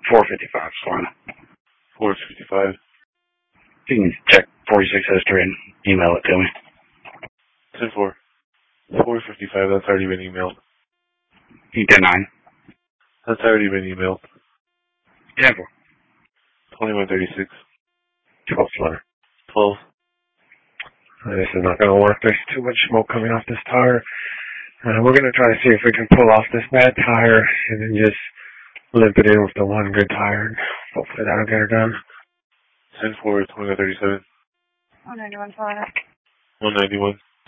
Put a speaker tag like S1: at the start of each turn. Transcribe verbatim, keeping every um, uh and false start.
S1: four fifty-five, fine.
S2: four fifty-five.
S1: You can check forty-six history and email it to me.
S2: ten four. four fifty-five, that's already been emailed.
S1: You did nine.
S2: That's already been emailed.
S1: ten four.
S2: twenty-one thirty-six.
S3: twelve letter.
S2: twelve.
S3: This is not going to work. There's too much smoke coming off this tire. Uh, we're going to try to see if we can pull off this bad tire and then just limp it in with the one good tire. Hopefully that'll get her done.
S2: ten four, twenty-one thirty-seven.
S4: one ninety-one, five.
S2: one ninety-one.